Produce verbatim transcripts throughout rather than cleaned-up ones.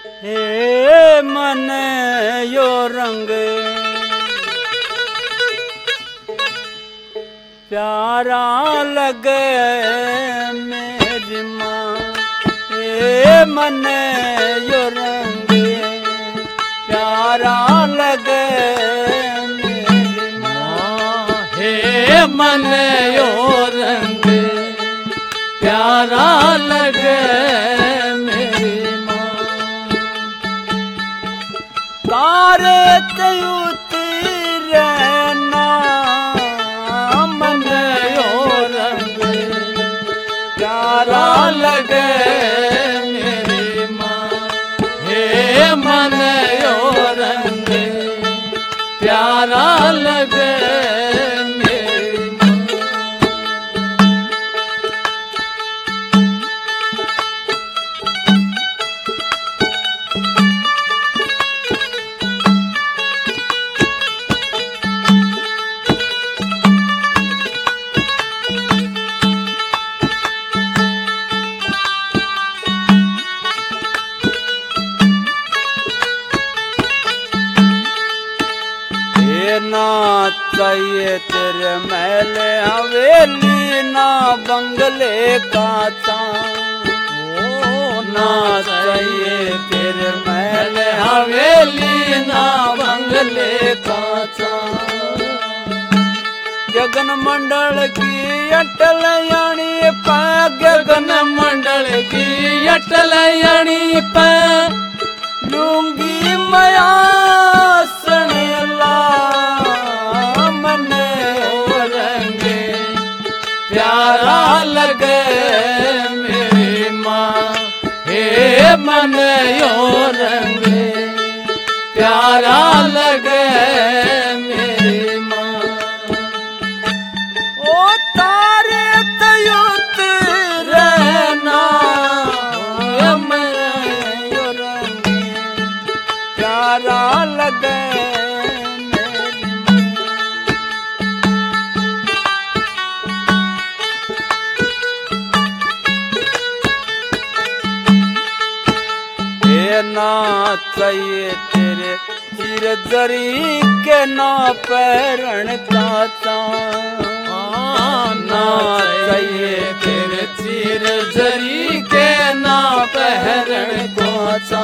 हे मन यो रंग प्यारा लगे मेरी माँ। हे मन यो रंग प्यारा लगे मेरी माँ। हे मन यो रंग प्यारा लगे मेरी माँ। तारे उतरे ना मन यो रंग प्यारा लगे मेरी माँ। हे मन यो रंग प्यारा लगे मेरी माँ। ना चाहिए तेरे महल हवेली ना बंगले का तां। ओ ना चाहिए तेरे महल हवेली ना बंगले का तां। गगन मंडल की अटल यानी पै गगन मंडल की अटल यानी पै लूंगी मया सणला मन रंग प्यारा लगे मेरी माँ। हे मन यो रंग प्यारा लगे मेरी माँ। ओ तारे तयुत रहना यो रंग प्यारा लगे मेरी हे ना चाहिए तेरे चिर जरी के ना पैरण का तां। ना चाहिए तेरे चीर जरी के ना पहरण को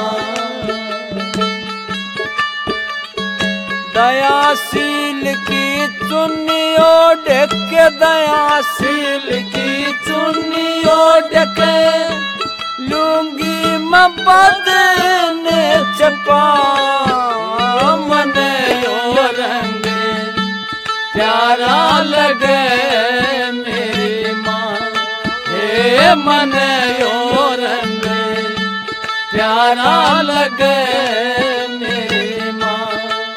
दयाशील की चुन्नी ओढ़ के दयाशील की चुन्नी ओढ़ के लूंगी मैं बदने चपा मन यो रंग प्यारा लगे मेरी माँ। हे मन यो रंग प्यारा लगे मेरी माँ।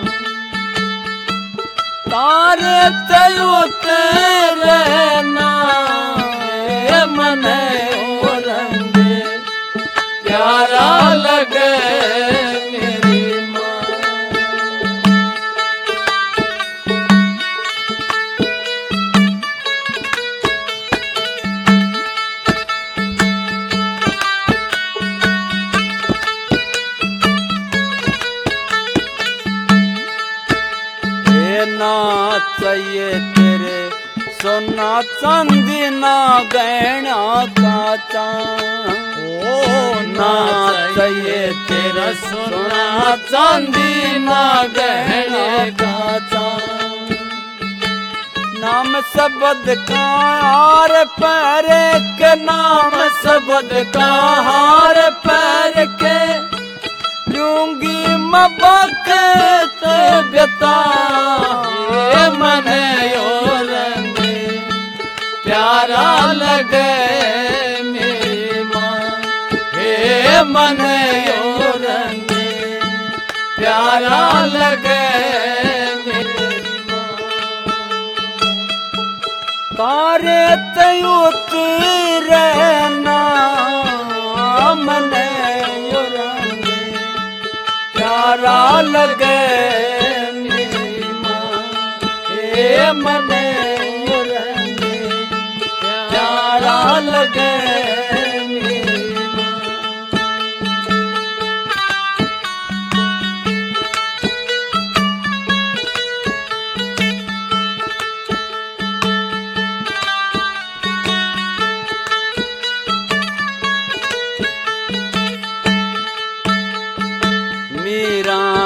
तारे तयुत रहना मन यो रंग प्यारा लगे मेरी माँ। ना चाहिए तेरे सोना चांदी ना गहना का तां। ओ ना चाहिए तेरा सोना चांदी ना गहने का तां। नाम शब्द का हार पैर के नाम शब्द का हार पैर के लूंगी मैं बखत व्यता। हे मन यो रंग प्यारा लगे मेरी माँ। हे मन यो रंग प्यारा लगे मेरी माँ। तारे तयुत रहना मन यो रंग प्यारा लगे मेरी माँ। हे मन यो रंग प्यारा लगे मेरी माँ।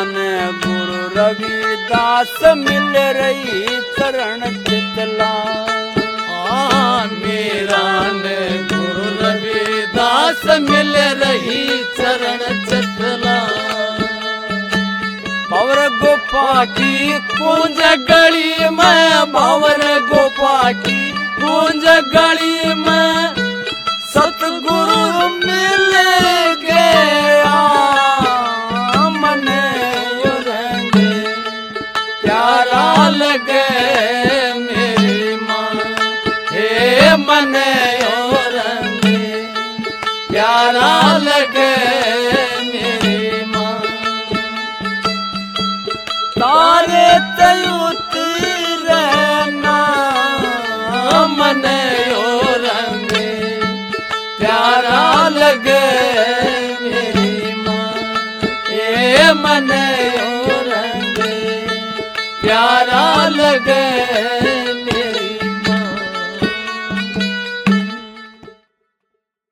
मन गुरु रविदास मिल रही चरण चितला। मेरा ने गुरु रविदास मिल रही चरण चितला। भंवर गुफा की कुंज गली में भंवर गुफा की कुंज गली में सतगुरु मिल गया मन रंगे प्यारा लगे मेरी माँ। हे मन रंगे प्यारा लगे मेरी माँ। तारे तयुतीरना मन रंगे प्यारा लगे मेरी माँ। ए मन रंगे प्यारा लगे